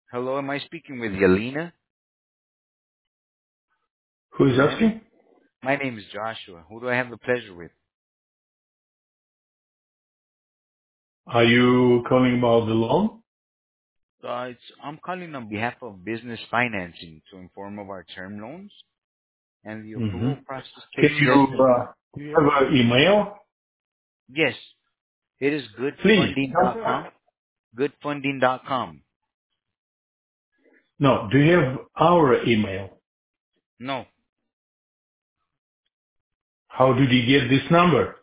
Hello, am I speaking with Yelena? Who is asking? My name is Joshua. Who do I have the pleasure with? Are you calling about the loan? I'm calling on behalf of business financing to inform of our term loans and the Hmm. approval process Can takes less you, than... do you have an email? Yes, it is Please. goodfunding.com. Goodfunding.com. No, do you have our email? No, How did you get this number?